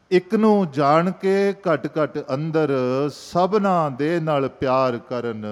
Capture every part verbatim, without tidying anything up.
ਇੱਕ ਨੂੰ ਜਾਣ ਕੇ ਘਟ ਘਟ ਅੰਦਰ ਸਭਨਾ ਦੇ ਨਾਲ ਪਿਆਰ ਕਰਨ।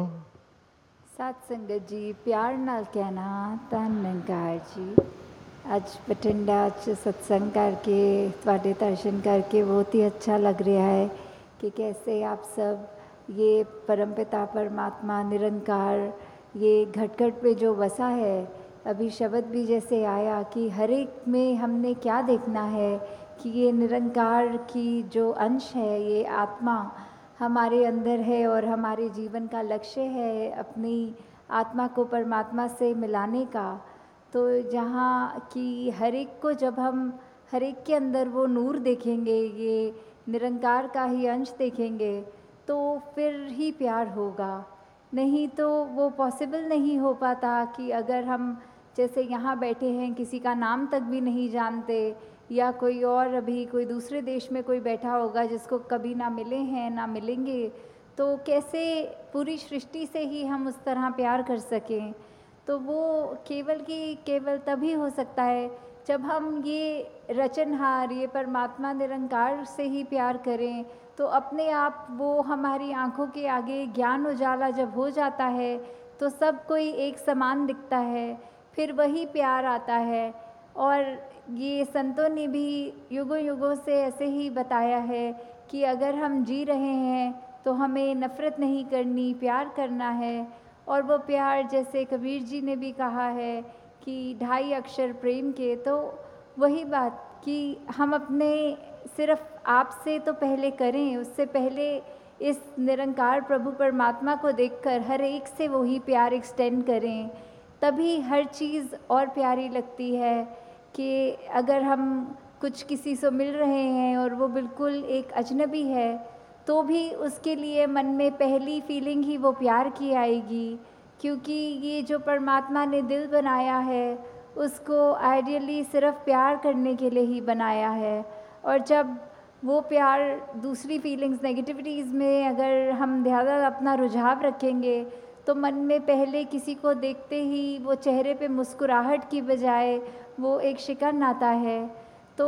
ਸਤ ਸੰਗਤ ਜੀ, ਪਿਆਰ ਨਾਲ ਕਹਿਣਾ ਧੰਨ ਨਿਰੰਕਾਰ ਜੀ। ਅੱਜ ਬਠਿੰਡਾ 'ਚ ਸਤਸੰਗ ਕਰਕੇ ਤੁਹਾਡੇ दर्शन करके बहुत ही अच्छा लग रहा है कि कैसे आप सब ये परमपिता परमात्मा निरंकार ये घट घट पे जो बसा है। अभी शब्द भी जैसे आया कि हर एक में हमने क्या देखना है कि ये निरंकार की जो अंश है, ये आत्मा हमारे अंदर है और हमारे जीवन का लक्ष्य है अपनी आत्मा को परमात्मा से मिलाने का। तो जहाँ कि हर एक को जब हम हर एक के अंदर वो नूर देखेंगे, ये निरंकार का ही अंश देखेंगे, तो फिर ही प्यार होगा। नहीं तो वो पॉसिबल नहीं हो पाता कि अगर हम जैसे यहाँ बैठे हैं, किसी का नाम तक भी नहीं जानते, या कोई और अभी कोई दूसरे देश में कोई बैठा होगा जिसको कभी ना मिले हैं ना मिलेंगे, तो कैसे पूरी सृष्टि से ही हम उस तरह प्यार कर सकें। तो वो केवल की केवल तभी हो सकता है जब हम ये रचनहार, ये परमात्मा निरंकार से ही प्यार करें। तो अपने आप वो हमारी आँखों के आगे ज्ञान उजाला जब हो जाता है तो सब कोई एक समान दिखता है, फिर वही प्यार आता है। और ये संतों ने भी युगों युगों से ऐसे ही बताया है कि अगर हम जी रहे हैं तो हमें नफ़रत नहीं करनी, प्यार करना है। और वो प्यार जैसे कबीर जी ने भी कहा है कि ढाई अक्षर प्रेम के, तो वही बात कि हम अपने सिर्फ आप से तो पहले करें, उससे पहले इस निरंकार प्रभु परमात्मा को देखकर हर एक से वही प्यार एक्सटेंड करें, तभी हर चीज़ और प्यारी लगती है। कि अगर हम कुछ किसी से मिल रहे हैं और वो बिल्कुल एक अजनबी है, तो भी उसके लिए मन में पहली फीलिंग ही वो प्यार की आएगी, क्योंकि ये जो परमात्मा ने दिल बनाया है उसको आइडियली सिर्फ प्यार करने के लिए ही बनाया है। और जब वो प्यार दूसरी फीलिंग्स नेगेटिविटीज़ में अगर हम ज़्यादा अपना रुझाव रखेंगे, तो मन में पहले किसी को देखते ही वो चेहरे पे मुस्कुराहट की बजाय वो एक शिकन आता है। तो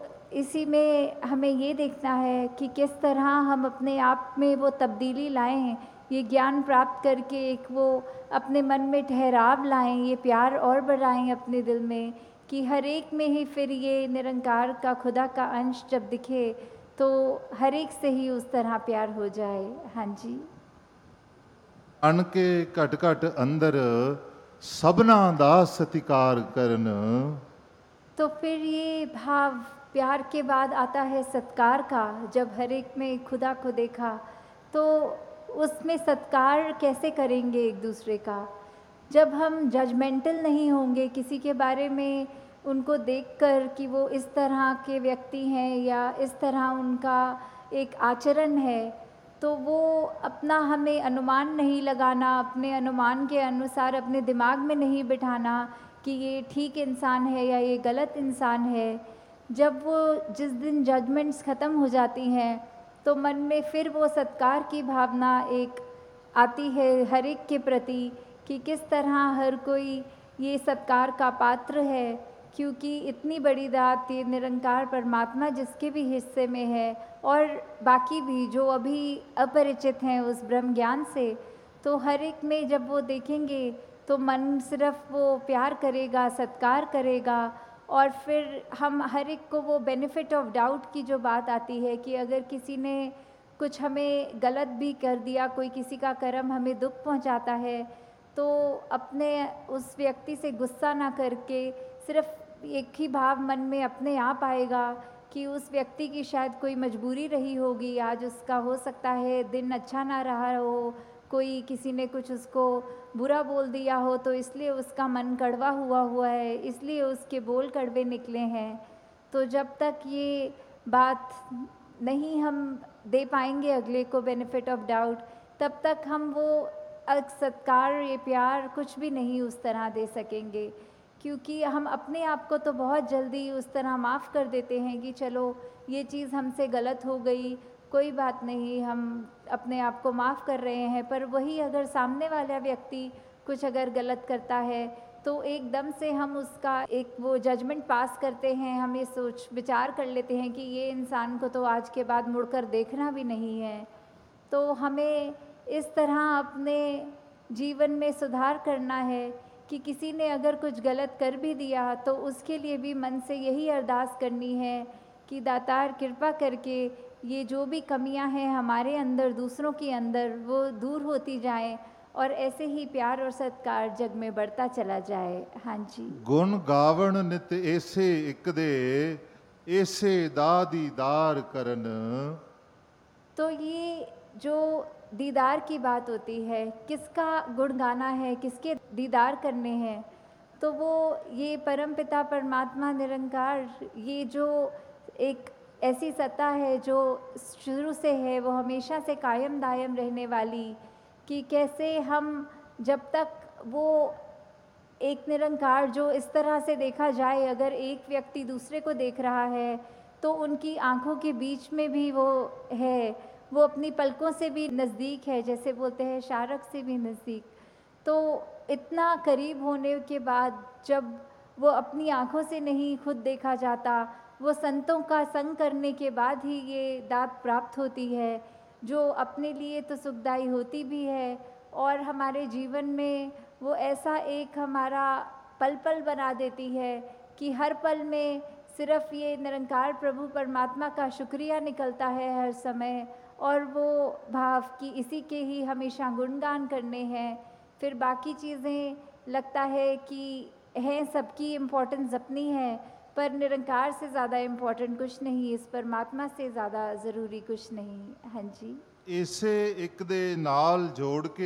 इसी में हमें ये देखना है कि किस तरह हम अपने आप में वो तब्दीली लाएं, ये ज्ञान प्राप्त करके एक वो अपने मन में ठहराव लाएं, ये प्यार और बढ़ाएं अपने दिल में, कि हर एक में ही फिर ये निरंकार का खुदा का अंश जब दिखे तो हर एक से ही उस तरह प्यार हो जाए। हाँ जी। अण के घट घट अंदर सबना दा सत्कार करन। तो फिर ये भाव प्यार के बाद आता है सत्कार का। जब हर एक में खुदा को देखा तो उसमें सत्कार कैसे करेंगे एक दूसरे का, जब हम जजमेंटल नहीं होंगे किसी के बारे में, उनको देखकर कि वो इस तरह के व्यक्ति हैं या इस तरह उनका एक आचरण है, तो वो अपना हमें अनुमान नहीं लगाना, अपने अनुमान के अनुसार अपने दिमाग में नहीं बिठाना कि ये ठीक इंसान है या ये गलत इंसान है। जब वो जिस दिन जजमेंट्स ख़त्म हो जाती हैं तो मन में फिर वो सत्कार की भावना एक आती है हर एक के प्रति, कि किस तरह हर कोई ये सत्कार का पात्र है, क्योंकि इतनी बड़ी दात ये निरंकार परमात्मा जिसके भी हिस्से में है और बाकी भी जो अभी अपरिचित हैं उस ब्रह्म ज्ञान से, तो हर एक में जब वो देखेंगे तो मन सिर्फ वो प्यार करेगा, सत्कार करेगा। और फिर हम हर एक को वो बेनिफिट ऑफ डाउट की जो बात आती है कि अगर किसी ने कुछ हमें गलत भी कर दिया, कोई किसी का कर्म हमें दुख पहुंचाता है, तो अपने उस व्यक्ति से गुस्सा ना करके सिर्फ एक ही भाव मन में अपने आप आएगा कि उस व्यक्ति की शायद कोई मजबूरी रही होगी, आज उसका हो सकता है दिन अच्छा ना रहा हो, कोई किसी ने कुछ उसको बुरा बोल दिया हो तो इसलिए उसका मन कड़वा हुआ हुआ है, इसलिए उसके बोल कड़वे निकले हैं। तो जब तक ये बात नहीं हम दे पाएंगे अगले को बेनिफिट ऑफ डाउट, तब तक हम वो सत्कार, ये प्यार कुछ भी नहीं उस तरह दे सकेंगे, क्योंकि हम अपने आप को तो बहुत जल्दी उस तरह माफ़ कर देते हैं कि चलो ये चीज़ हमसे गलत हो गई, कोई बात नहीं, हम अपने आप को माफ़ कर रहे हैं। पर वही अगर सामने वाला व्यक्ति कुछ अगर गलत करता है तो एकदम से हम उसका एक वो जजमेंट पास करते हैं, हम ये सोच विचार कर लेते हैं कि ये इंसान को तो आज के बाद मुड़कर देखना भी नहीं है। तो हमें इस तरह अपने जीवन में सुधार करना है कि किसी ने अगर कुछ गलत कर भी दिया तो उसके लिए भी मन से यही अरदास करनी है कि दातार कृपा करके ये जो भी कमियां हैं हमारे अंदर, दूसरों के अंदर, वो दूर होती जाएं और ऐसे ही प्यार और सत्कार जग में बढ़ता चला जाए। हाँ जी। ਗੁਣ ਗਾਵਣ ਨਿਤ ਏਸੇ ਇੱਕ ਦੇ ਏਸੇ ਦਾ ਦੀਦਾਰ ਕਰਨ। तो ये जो दीदार की बात होती है, किसका गुण गाना है, किसके दीदार करने हैं, तो वो ये परमपिता परमात्मा निरंकार, ये जो एक ऐसी सत्ता है जो शुरू से है, वो हमेशा से कायम दायम रहने वाली, कि कैसे हम जब तक वो एक निरंकार जो इस तरह से देखा जाए, अगर एक व्यक्ति दूसरे को देख रहा है तो उनकी आँखों के बीच में भी वो है, वो अपनी पलकों से भी नज़दीक है, जैसे बोलते हैं शारक से भी नज़दीक। तो इतना करीब होने के बाद जब वो अपनी आँखों से नहीं खुद देखा जाता, वो संतों का संग करने के बाद ही ये दात प्राप्त होती है, जो अपने लिए तो सुखदायी होती भी है और हमारे जीवन में वो ऐसा एक हमारा पल पल बना देती है कि हर पल में सिर्फ ये निरंकार प्रभु परमात्मा का शुक्रिया निकलता है हर समय, और वो भाव कि इसी के ही हमेशा गुणगान करने हैं। फिर बाकी चीज़ें लगता है कि हैं, सबकी इम्पोर्टेंस अपनी है, पर निरंकार से ज़्यादा इम्पोर्टेंट कुछ नहीं, इस परमात्मा से ज़्यादा ज़रूरी कुछ नहीं। हाँ जी। ਇਸੇ ਇੱਕ ਦੇ ਨਾਲ ਜੋੜ ਕੇ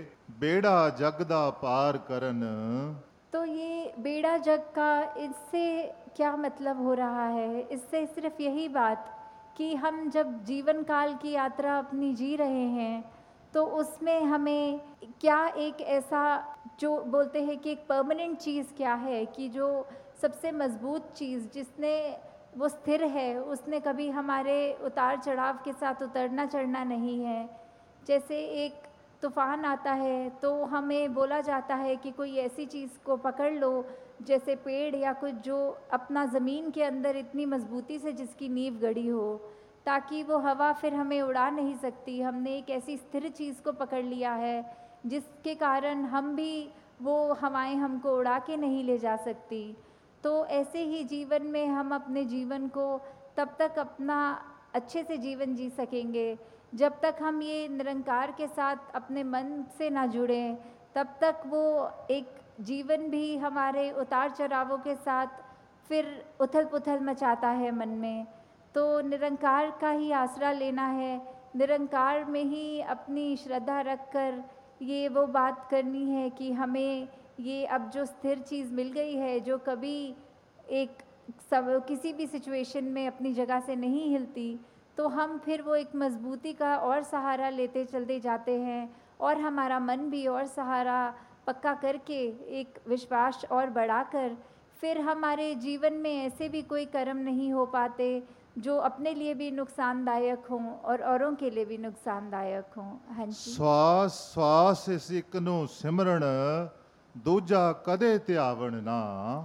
ਬੇੜਾ ਜਗ ਦਾ ਪਾਰ ਕਰਨ। तो ये बेड़ा जग का, इससे क्या मतलब हो रहा है? इससे सिर्फ यही बात कि हम जब जीवन काल की यात्रा अपनी जी रहे हैं तो उसमें हमें क्या एक ऐसा, जो बोलते हैं कि एक परमानेंट चीज़ क्या है, कि जो सबसे मजबूत चीज़ जिसने वो स्थिर है, उसने कभी हमारे उतार चढ़ाव के साथ उतरना चढ़ना नहीं है। जैसे एक तूफ़ान आता है तो हमें बोला जाता है कि कोई ऐसी चीज़ को पकड़ लो, जैसे पेड़ या कुछ जो अपना ज़मीन के अंदर इतनी मजबूती से जिसकी नींव गड़ी हो, ताकि वो हवा फिर हमें उड़ा नहीं सकती। हमने एक ऐसी स्थिर चीज़ को पकड़ लिया है जिसके कारण हम भी, वो हवाएं हमको उड़ा के नहीं ले जा सकती। तो ऐसे ही जीवन में हम अपने जीवन को तब तक अपना अच्छे से जीवन जी सकेंगे जब तक हम ये निरंकार के साथ अपने मन से ना जुड़ें, तब तक वो एक जीवन भी हमारे उतार चढ़ावों के साथ फिर उथल पुथल मचाता है मन में। तो निरंकार का ही आसरा लेना है, निरंकार में ही अपनी श्रद्धा रख कर ये वो बात करनी है कि हमें ये अब जो स्थिर चीज़ मिल गई है, जो कभी एक सब किसी भी सिचुएशन में अपनी जगह से नहीं हिलती, तो हम फिर वो एक मजबूती का और सहारा लेते चलते जाते हैं और हमारा मन भी और सहारा पक्का करके एक विश्वास और बढ़ाकर फिर हमारे जीवन में ऐसे भी कोई कर्म नहीं हो पाते जो अपने लिए भी नुकसानदायक हों और औरों के लिए भी नुकसानदायक हों। हाँ जी। ਸਵਾਸ ਸਵਾਸ ਇਸ ਇੱਕ ਨੂੰ ਸਿਮਰਨ ਦੂਜਾ ਕਦੇ ਧਿਆਵਣ ਨਾ।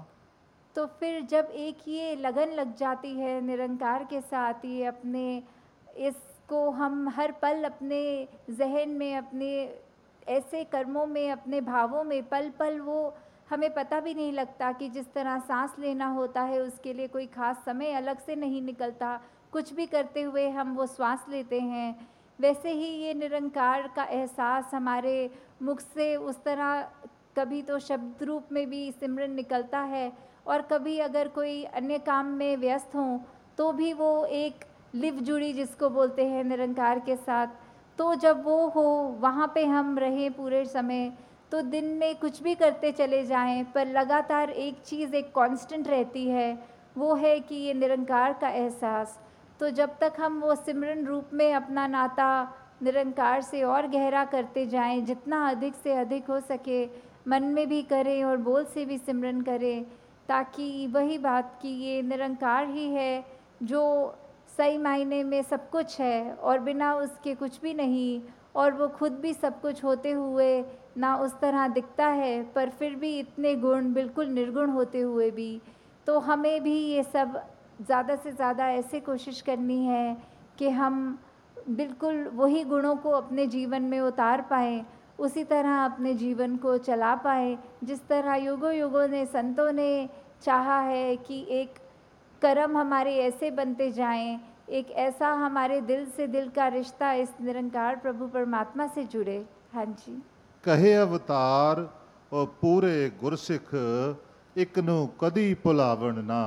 तो फिर जब एक ये लगन लग जाती है निरंकार के साथ, ये अपने इसको हम हर पल अपने जहन में, अपने ऐसे कर्मों में, अपने भावों में पल पल, वो हमें पता भी नहीं लगता कि जिस तरह सांस लेना होता है उसके लिए कोई ख़ास समय अलग से नहीं निकलता, कुछ भी करते हुए हम वो श्वास लेते हैं, वैसे ही ये निरंकार का एहसास हमारे मुख से उस तरह कभी तो शब्द रूप में भी सिमरन निकलता है और कभी अगर कोई अन्य काम में व्यस्त हों तो भी वो एक लिव जुड़ी जिसको बोलते हैं निरंकार के साथ। तो जब वो हो वहाँ पे हम रहें पूरे समय, तो दिन में कुछ भी करते चले जाएं पर लगातार एक चीज़ एक कांस्टेंट रहती है, वो है कि ये निरंकार का एहसास। तो जब तक हम वो सिमरन रूप में अपना नाता निरंकार से और गहरा करते जाएं, जितना अधिक से अधिक हो सके मन में भी करें और बोल से भी सिमरन करें, ताकि वही बात कि ये निरंकार ही है जो सही मायने में सब कुछ है और बिना उसके कुछ भी नहीं, और वो खुद भी सब कुछ होते हुए ना उस तरह दिखता है, पर फिर भी इतने गुण बिल्कुल निर्गुण होते हुए भी। तो हमें भी ये सब ज़्यादा से ज़्यादा ऐसे कोशिश करनी है कि हम बिल्कुल वही गुणों को अपने जीवन में उतार पाएँ, उसी तरह अपने जीवन को चला पाएँ, जिस तरह युगों युगों ने संतों ने चाहा है कि एक कर्म हमारे ऐसे बनते जाएं, एक ऐसा हमारे दिल से दिल का रिश्ता इस निरंकार प्रभु परमात्मा से जुड़े। हाँ जी। कहे अवतार और पूरे गुरसिख एक नु कदी भुलावण ना।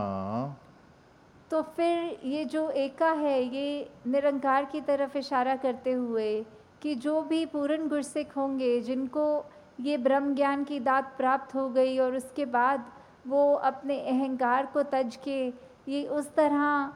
तो फिर ये जो एका है, ये निरंकार की तरफ इशारा करते हुए कि जो भी पूर्ण गुरसिख होंगे, जिनको ये ब्रह्म ज्ञान की दात प्राप्त हो गई और उसके बाद वो अपने अहंकार को तज के ये उस तरह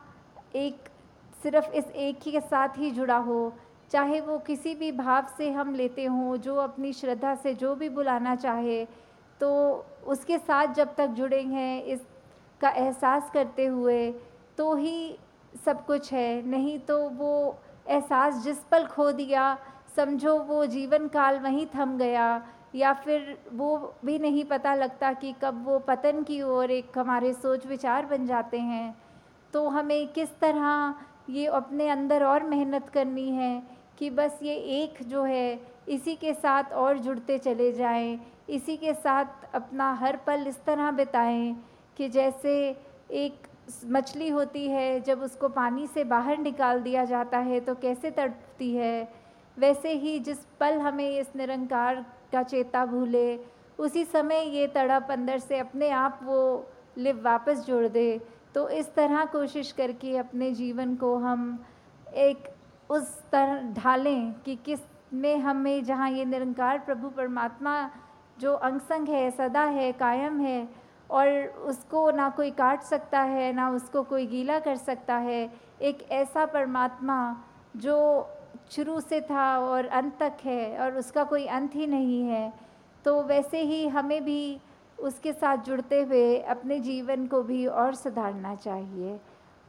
एक सिर्फ इस एक ही के साथ ही जुड़ा हो, चाहे वो किसी भी भाव से हम लेते हों, जो अपनी श्रद्धा से जो भी बुलाना चाहे, तो उसके साथ जब तक जुड़े हैं इसका एहसास करते हुए, तो ही सब कुछ है। नहीं तो वो एहसास जिस पल खो दिया, समझो वो जीवन काल वहीं थम गया, या फिर वो भी नहीं पता लगता कि कब वो पतन की ओर एक हमारे सोच विचार बन जाते हैं। तो हमें किस तरह ये अपने अंदर और मेहनत करनी है कि बस ये एक जो है इसी के साथ और जुड़ते चले जाएं, इसी के साथ अपना हर पल इस तरह बिताएं कि जैसे एक मछली होती है, जब उसको पानी से बाहर निकाल दिया जाता है तो कैसे तड़पती है, वैसे ही जिस पल हमें इस निरंकार का चेता भूले, उसी समय ये तड़प अंदर से अपने आप वो लिव वापस जोड़ दे। तो इस तरह कोशिश करके अपने जीवन को हम एक उस तरह ढालें कि किस में हमें, जहाँ ये निरंकार प्रभु परमात्मा जो अंग संग है, सदा है, कायम है, और उसको ना कोई काट सकता है, ना उसको कोई गीला कर सकता है। एक ऐसा परमात्मा जो शुरू से था और अंत तक है और उसका कोई अंत ही नहीं है। तो वैसे ही हमें भी उसके साथ जुड़ते हुए अपने जीवन को भी और सुधारना चाहिए।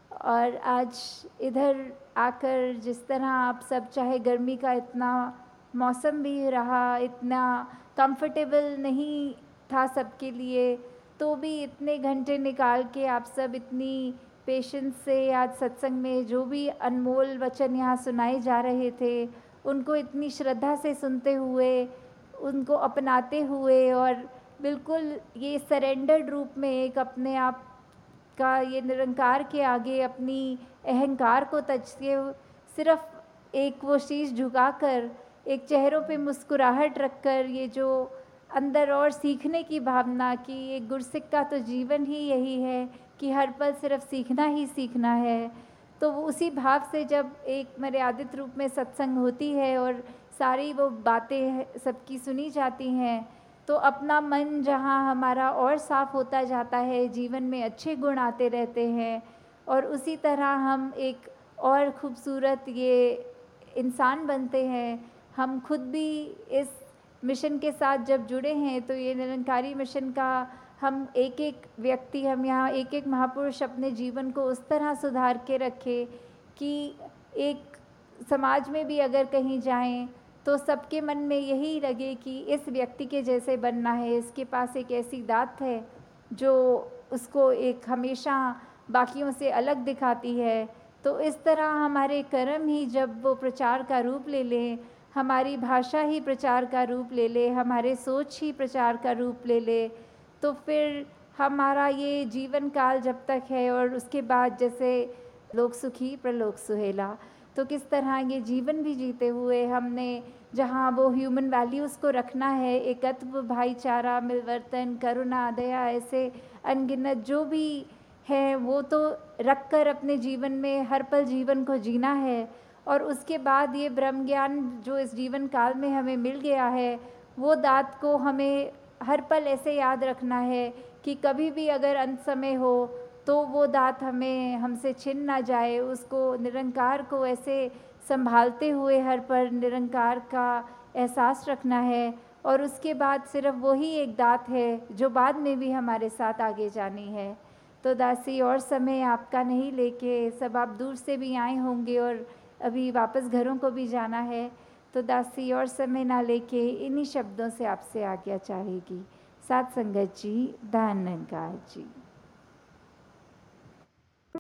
और आज इधर आकर जिस तरह आप सब, चाहे गर्मी का इतना मौसम भी रहा, इतना कंफर्टेबल नहीं था सबके लिए, तो भी इतने घंटे निकाल के आप सब इतनी पेशेंस से आज सत्संग में जो भी अनमोल वचन यहाँ सुनाए जा रहे थे, उनको इतनी श्रद्धा से सुनते हुए, उनको अपनाते हुए, और बिल्कुल ये सरेंडर्ड रूप में एक अपने आप का ये निरंकार के आगे अपनी अहंकार को तजते सिर्फ एक वो शीश झुकाकर, एक चेहरों पे मुस्कुराहट रखकर, ये जो अंदर और सीखने की भावना कि एक गुरसिख का तो जीवन ही यही है कि हर पल सिर्फ सीखना ही सीखना है। तो वो उसी भाव से जब एक मर्यादित रूप में सत्संग होती है और सारी वो बातें सबकी सुनी जाती हैं, तो अपना मन जहाँ हमारा और साफ होता जाता है, जीवन में अच्छे गुण आते रहते हैं, और उसी तरह हम एक और खूबसूरत ये इंसान बनते हैं। हम खुद भी इस मिशन के साथ जब जुड़े हैं, तो ये निरंकारी मिशन का हम एक एक व्यक्ति, हम यहाँ एक एक महापुरुष अपने जीवन को उस तरह सुधार के रखें कि एक समाज में भी अगर कहीं जाएं तो सबके मन में यही लगे कि इस व्यक्ति के जैसे बनना है, इसके पास एक ऐसी दात है जो उसको एक हमेशा बाकियों से अलग दिखाती है। तो इस तरह हमारे कर्म ही जब वो प्रचार का रूप ले लें, हमारी भाषा ही प्रचार का रूप ले ले, हमारे सोच ही प्रचार का रूप ले ले, तो फिर हमारा ये जीवन काल जब तक है और उसके बाद जैसे लोक सुखी प्रलोक सुहेला, तो किस तरह ये जीवन भी जीते हुए हमने जहाँ वो ह्यूमन वैल्यूज़ को रखना है, एकत्व, भाईचारा, मिलवर्तन, करुणा, दया, ऐसे अनगिनत जो भी है वो तो रख कर अपने जीवन में हर पल जीवन को जीना है। और उसके बाद ये ब्रह्म ज्ञान जो इस जीवन काल में हमें मिल गया है, वो दात को हमें हर पल ऐसे याद रखना है कि कभी भी अगर अंत समय हो तो वो दात हमें हमसे छिन ना जाए। उसको, निरंकार को ऐसे संभालते हुए हर पर निरंकार का एहसास रखना है, और उसके बाद सिर्फ वही एक दात है जो बाद में भी हमारे साथ आगे जानी है। तो दासी और समय आपका नहीं लेके, सब आप दूर से भी आए होंगे और अभी वापस घरों को भी जाना है, तो दासी और समय ना लेके इन्हीं शब्दों से आपसे आज्ञा चाहेगी। साथ संगत जी, धन निरंकार जी।